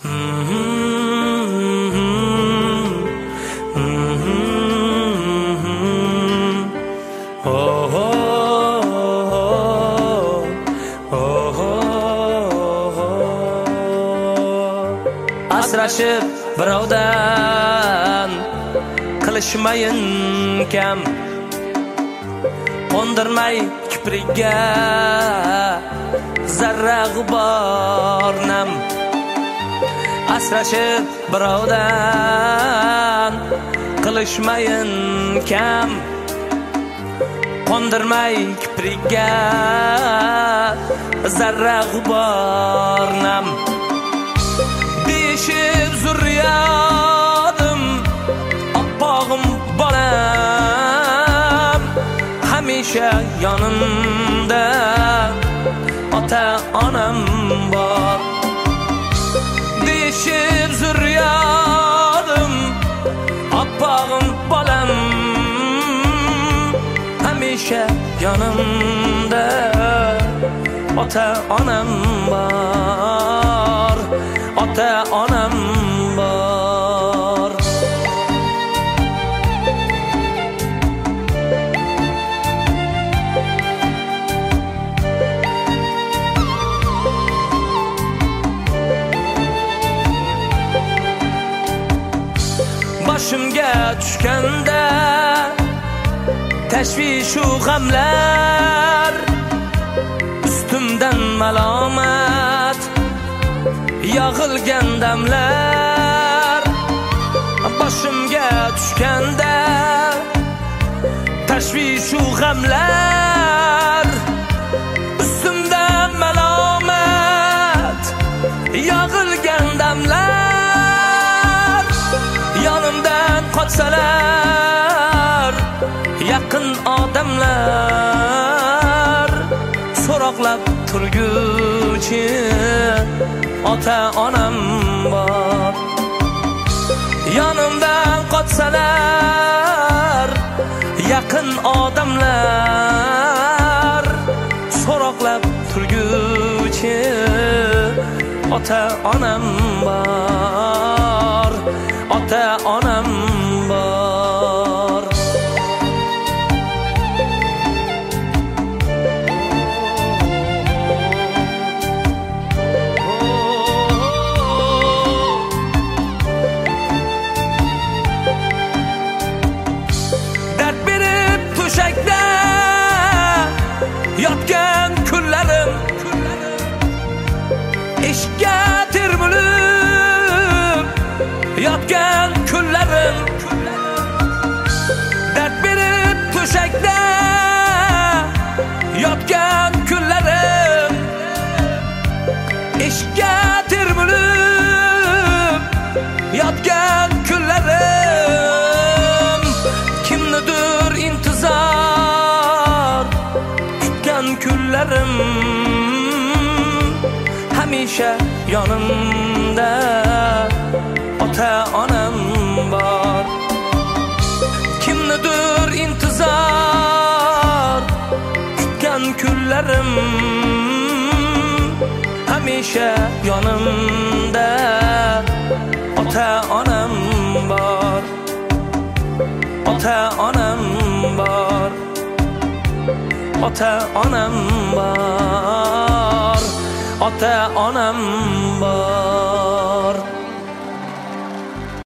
Asrashib birovdan qilishmayin kam, qo'ndirmay kiprikka zarra g'ubor nam. Asrashib birovdan qilishmayin kam, qo'ndirmay kiprikka zarra g'ubor nam. Deyishib zurriyotim oppog'im bolam, hamisha yonimda ota onam bor. Deyishib zurriyotim oppog'im bolam, hamisha yonimda ota onam bor, ota onam bor. Boshimga tushganda tashvishu g'amlar, ustimdan malomat yog'ilgan damlar. Boshimga tushganda tashvishu g'amlar, ustimdan malomat yog'ilgan damlar. Yonimdan qochsalar yaqin odamlar, so'roqlab turguchi ota onam bor. Yonimdan qochsalar yaqin odamlar, so'roqlab turguchi ota onam bor, ota onam bor. Yotgan kunlarim ishga termulib, yotgan kunlarim dard berib to'shakda, yotgan kunlarim ishga termulib, yotgan kunlarim kimnidir intizor kunlarim, hamisha yonimda ota onam bor. Kimnidir intizor kutgan kunlarim, hamisha yonimda ota onam bor, ota onam bor, ota onam bor, ota onam bor.